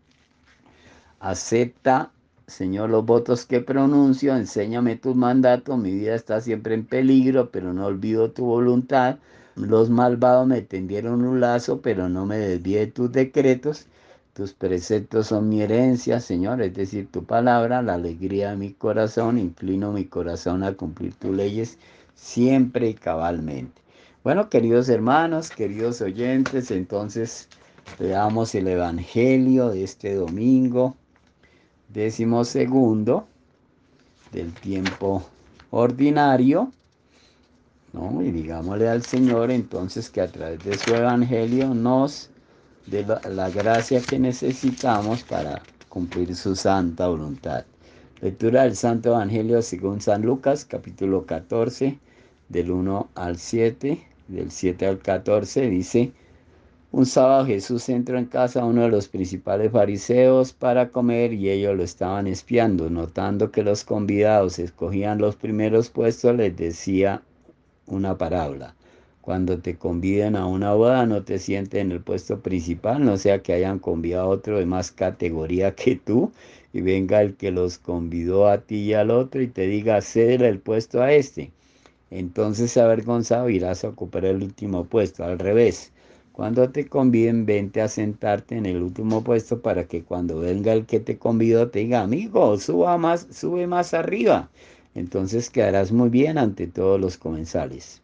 Acepta, Señor, los votos que pronuncio, enséñame tus mandatos. Mi vida está siempre en peligro, pero no olvido tu voluntad. Los malvados me tendieron un lazo, pero no me desvié de tus decretos. Tus preceptos son mi herencia, Señor, es decir, tu palabra, la alegría de mi corazón. Inclino mi corazón a cumplir tus leyes siempre y cabalmente. Bueno, queridos hermanos, queridos oyentes, entonces leamos el Evangelio de este domingo, décimo segundo del tiempo ordinario, ¿no? Y digámosle al Señor entonces que a través de su Evangelio nos dé la, la gracia que necesitamos para cumplir su santa voluntad. Lectura del Santo Evangelio según San Lucas, capítulo catorce, del uno al siete, del siete al catorce, dice: un sábado Jesús entró en casa a uno de los principales fariseos para comer y ellos lo estaban espiando. Notando que los convidados escogían los primeros puestos, les decía una parábola. Cuando te conviden a una boda, no te sientes en el puesto principal, no sea que hayan convidado a otro de más categoría que tú y venga el que los convidó a ti y al otro y te diga: cédele el puesto a este. Entonces, avergonzado, irás a ocupar el último puesto. Al revés, cuando te conviden, vente a sentarte en el último puesto para que cuando venga el que te convidó te diga: amigo, suba más, sube más arriba. Entonces quedarás muy bien ante todos los comensales.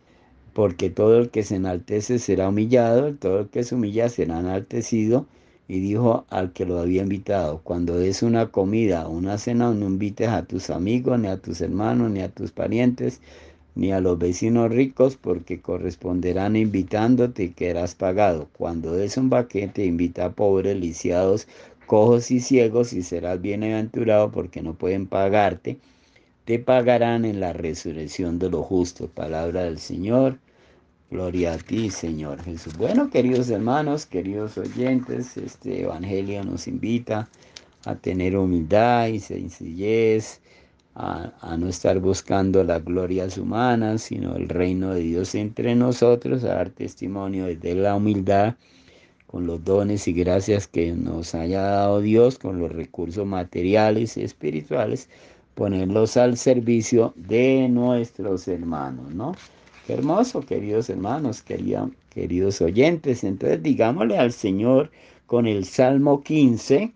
Porque todo el que se enaltece será humillado, todo el que se humilla será enaltecido. Y dijo al que lo había invitado: cuando des una comida o una cena, no invites a tus amigos, ni a tus hermanos, ni a tus parientes, ni a los vecinos ricos, porque corresponderán invitándote y quedarás pagado. Cuando des un banquete, invita a pobres, lisiados, cojos y ciegos, y serás bienaventurado, porque no pueden pagarte. Te pagarán en la resurrección de los justos. Palabra del Señor. Gloria a ti, Señor Jesús. Bueno, queridos hermanos, queridos oyentes, este Evangelio nos invita a tener humildad y sencillez, A, a no estar buscando las glorias humanas, sino el reino de Dios entre nosotros, a dar testimonio desde la humildad, con los dones y gracias que nos haya dado Dios, con los recursos materiales y espirituales, ponerlos al servicio de nuestros hermanos, ¿no? Qué hermoso, queridos hermanos, querida, queridos oyentes. Entonces, digámosle al Señor con el Salmo quince,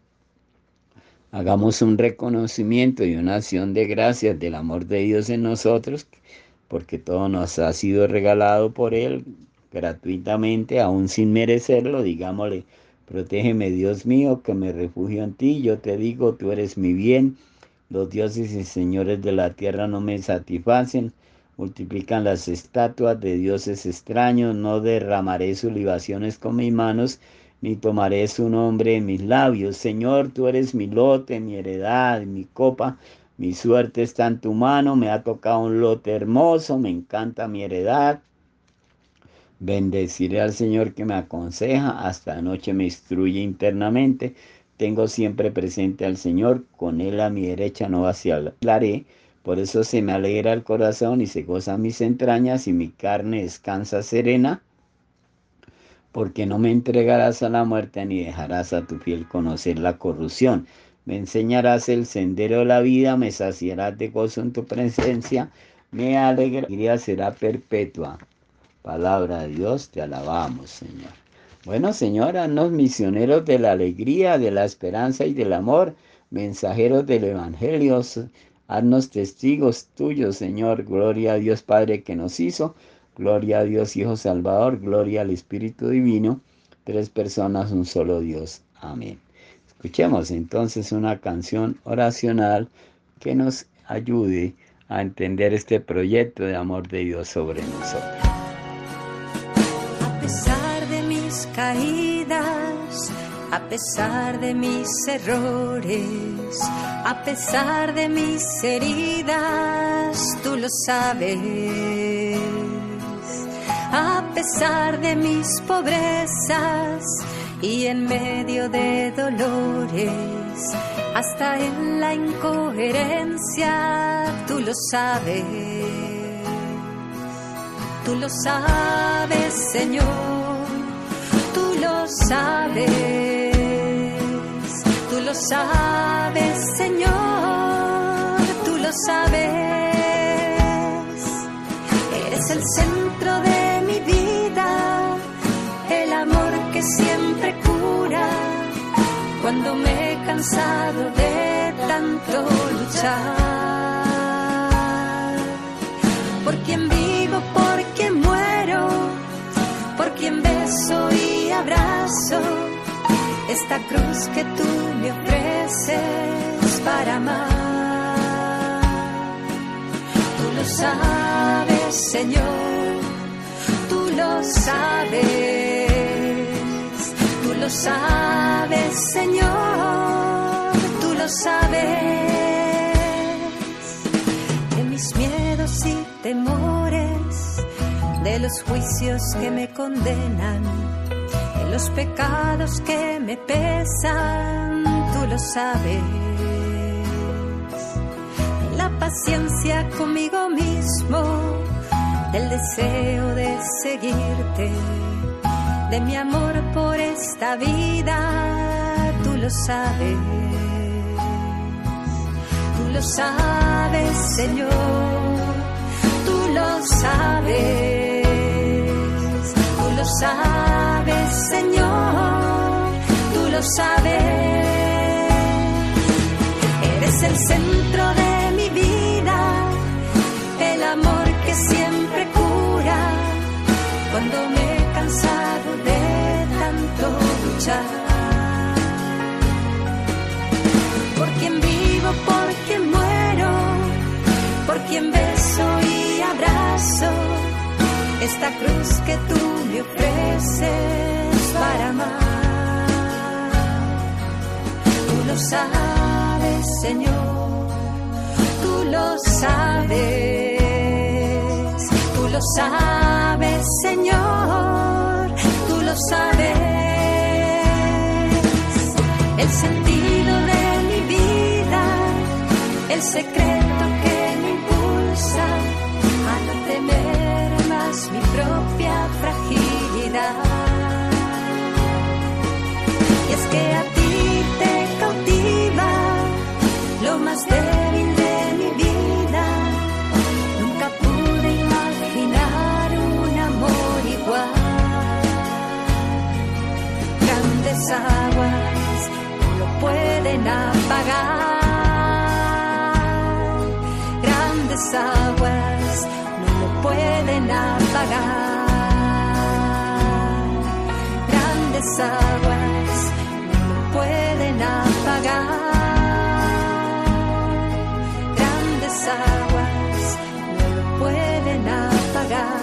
hagamos un reconocimiento y una acción de gracias del amor de Dios en nosotros, porque todo nos ha sido regalado por Él gratuitamente, aún sin merecerlo. Digámosle: protégeme, Dios mío, que me refugio en ti. Yo te digo, tú eres mi bien. Los dioses y señores de la tierra no me satisfacen. Multiplican las estatuas de dioses extraños. No derramaré sus libaciones con mis manos, ni tomaré su nombre en mis labios. Señor, tú eres mi lote, mi heredad, mi copa. Mi suerte está en tu mano. Me ha tocado un lote hermoso. Me encanta mi heredad. Bendeciré al Señor que me aconseja. Hasta la noche me instruye internamente. Tengo siempre presente al Señor. Con Él a mi derecha no vacilaré. Por eso se me alegra el corazón y se gozan mis entrañas, y mi carne descansa serena. Porque no me entregarás a la muerte, ni dejarás a tu fiel conocer la corrupción. Me enseñarás el sendero de la vida, me saciarás de gozo en tu presencia, mi alegría será perpetua. Palabra de Dios, te alabamos, Señor. Bueno, Señor, haznos misioneros de la alegría, de la esperanza y del amor, mensajeros del Evangelio. Haznos testigos tuyos, Señor. Gloria a Dios Padre que nos hizo. Gloria a Dios Hijo Salvador, gloria al Espíritu Divino, tres personas, un solo Dios. Amén. Escuchemos entonces una canción oracional que nos ayude a entender este proyecto de amor de Dios sobre nosotros. A pesar de mis caídas, a pesar de mis errores, a pesar de mis heridas, tú lo sabes. A pesar de mis pobrezas y en medio de dolores, hasta en la incoherencia tú lo sabes. tú lo sabes, Señor, tú lo sabes, tú lo sabes, Señor, tú lo sabes. Eres el centro de mi vida, el amor que siempre cura, cuando me he cansado de tanto luchar. Por quien vivo, por quien muero, por quien beso y abrazo, esta cruz que tú me ofreces para amar. Tú lo sabes, Señor, tú lo sabes, tú lo sabes, Señor, tú lo sabes. De mis miedos y temores, de los juicios que me condenan, de los pecados que me pesan, tú lo sabes. De la paciencia conmigo mismo, del deseo de seguirte, de mi amor por esta vida, tú lo sabes. Tú lo sabes, Señor, tú lo sabes, tú lo sabes, Señor, tú lo sabes. Eres el centro de mi vida, el amor que siempre cura, cuando me he cansado de tanto luchar. Por quien vivo, por quien muero, por quien beso y abrazo, esta cruz que tú me ofreces para amar. Tú lo sabes, Señor, tú lo sabes, tú lo sabes, Señor, tú lo sabes. El sentido de mi vida, el secreto que me impulsa a no temer más mi propia fragilidad. Y es que a ti te cautiva lo más débil de mi vida. Nunca pude imaginar un amor igual. Grandes aguas no lo pueden apagar. Grandes aguas no lo pueden apagar. Grandes aguas no lo pueden apagar. Grandes aguas no lo pueden apagar.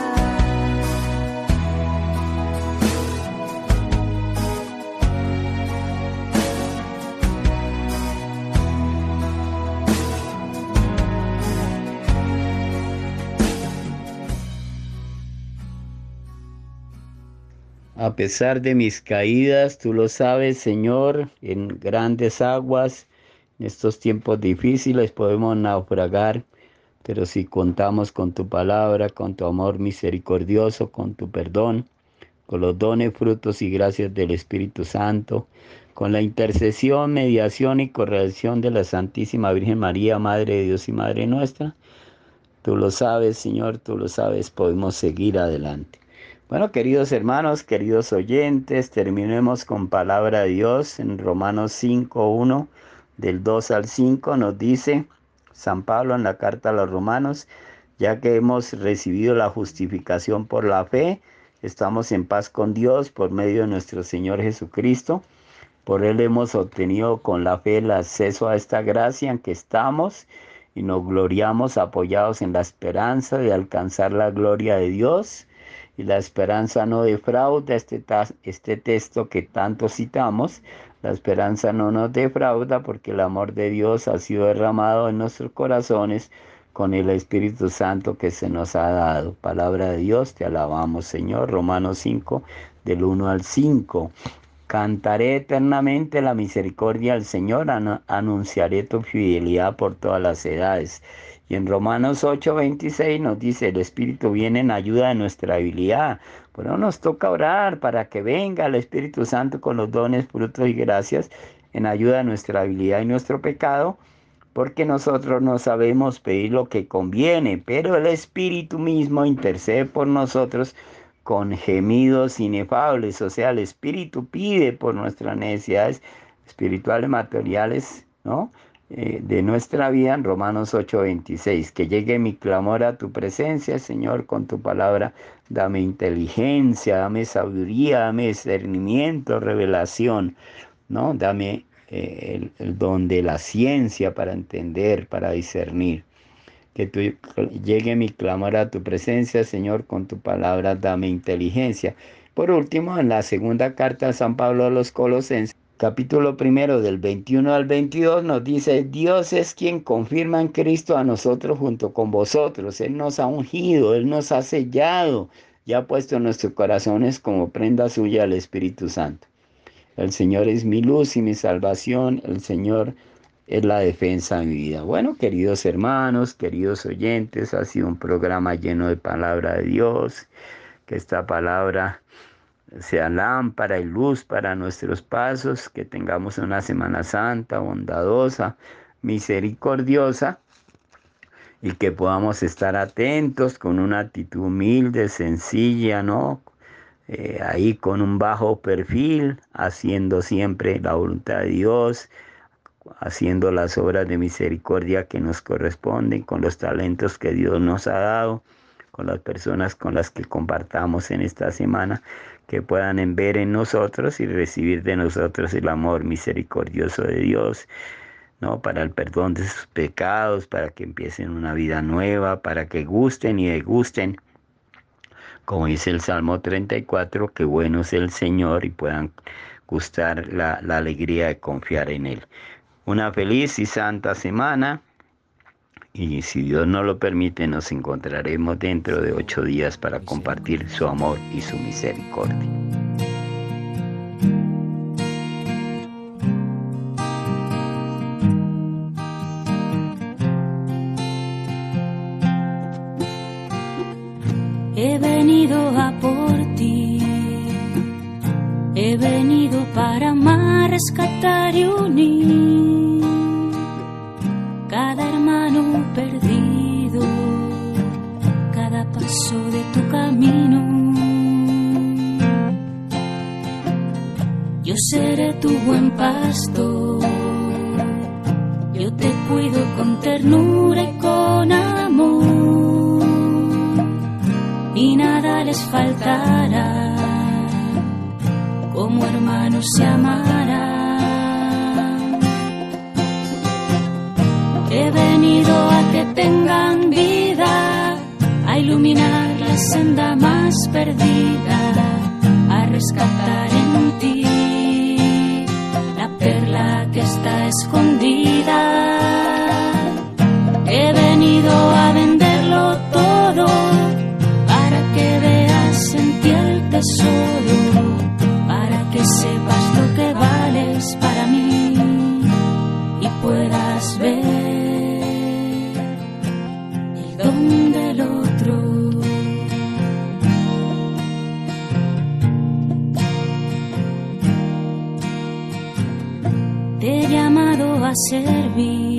A pesar de mis caídas, tú lo sabes, Señor, en grandes aguas, en estos tiempos difíciles podemos naufragar, pero si contamos con tu palabra, con tu amor misericordioso, con tu perdón, con los dones, frutos y gracias del Espíritu Santo, con la intercesión, mediación y corrección de la Santísima Virgen María, Madre de Dios y Madre nuestra, tú lo sabes, Señor, tú lo sabes, podemos seguir adelante. Bueno, queridos hermanos, queridos oyentes, terminemos con palabra de Dios. En Romanos cinco, uno, del dos al cinco, nos dice San Pablo en la carta a los Romanos: ya que hemos recibido la justificación por la fe, estamos en paz con Dios por medio de nuestro Señor Jesucristo. Por Él hemos obtenido con la fe el acceso a esta gracia en que estamos y nos gloriamos apoyados en la esperanza de alcanzar la gloria de Dios. Y la esperanza no defrauda, este, este texto que tanto citamos, la esperanza no nos defrauda porque el amor de Dios ha sido derramado en nuestros corazones con el Espíritu Santo que se nos ha dado. Palabra de Dios, te alabamos, Señor. Romanos cinco, del uno al cinco. cantaré eternamente la misericordia del Señor, an- anunciaré tu fidelidad por todas las edades. Y en Romanos ocho veintiséis nos dice, el Espíritu viene en ayuda de nuestra debilidad. Pero nos toca orar para que venga el Espíritu Santo con los dones, frutos y gracias en ayuda de nuestra debilidad y nuestro pecado, porque nosotros no sabemos pedir lo que conviene, pero el Espíritu mismo intercede por nosotros con gemidos inefables. O sea, el Espíritu pide por nuestras necesidades espirituales, materiales, ¿no? Eh, de nuestra vida, en Romanos ocho veintiséis, que llegue mi clamor a tu presencia, Señor, con tu palabra, dame inteligencia, dame sabiduría, dame discernimiento, revelación, ¿no? Dame eh, el, el don de la ciencia para entender, para discernir. Que tu, llegue mi clamor a tu presencia, Señor, con tu palabra, dame inteligencia. Por último, en la segunda carta de San Pablo a los Colosenses, capítulo primero del veintiuno al veintidós, nos dice, Dios es quien confirma en Cristo a nosotros junto con vosotros. Él nos ha ungido, Él nos ha sellado y ha puesto en nuestros corazones como prenda suya al Espíritu Santo. El Señor es mi luz y mi salvación, el Señor es la defensa de mi vida. Bueno, queridos hermanos, queridos oyentes, ha sido un programa lleno de palabra de Dios. Que esta palabra sea lámpara y luz para nuestros pasos, que tengamos una Semana Santa, bondadosa, misericordiosa, y que podamos estar atentos con una actitud humilde, sencilla, ¿no? Eh, ahí con un bajo perfil, haciendo siempre la voluntad de Dios, haciendo las obras de misericordia que nos corresponden, con los talentos que Dios nos ha dado, con las personas con las que compartamos en esta semana, que puedan ver en nosotros y recibir de nosotros el amor misericordioso de Dios, ¿no? Para el perdón de sus pecados, para que empiecen una vida nueva, para que gusten y degusten, como dice el Salmo treinta y cuatro, que bueno es el Señor y puedan gustar la, la alegría de confiar en Él. Una feliz y santa semana. Y si Dios nos lo permite, nos encontraremos dentro de ocho días para compartir su amor y su misericordia. He venido a por ti, he venido para amar, rescatar y unir cada hermano perdido, cada paso de tu camino. Yo seré tu buen pastor, yo te cuido con ternura y con amor, y nada les faltará, como hermanos se amarán. He venido a que tengan vida, a iluminar la senda más perdida, a rescatar en ti la perla que está escondida. He venido a venderlo todo para que veas en ti el tesoro, para que sepas lo que vales para mí y puedas ver del otro. Te he llamado a servir,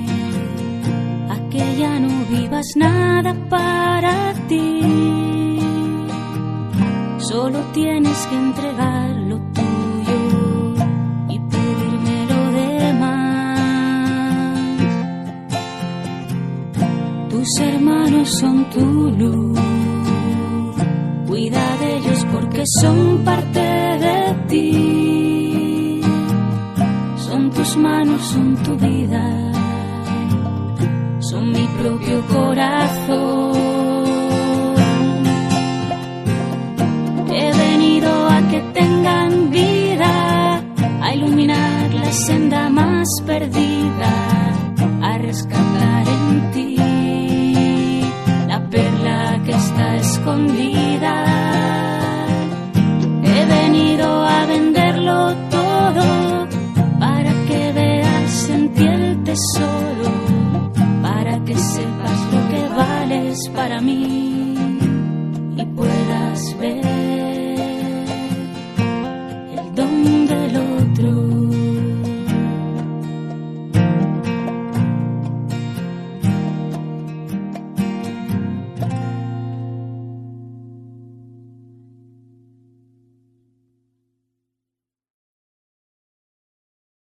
a que ya no vivas nada para ti, solo tienes que entregar lo tuyo y pedirme lo demás. Tus hermanos son tu luz, cuida de ellos porque son parte de ti. Son tus manos, son tu vida, son mi propio corazón. He venido a que tengan vida, a iluminar la senda más perdida, a rescatar en ti la perla que está escondida.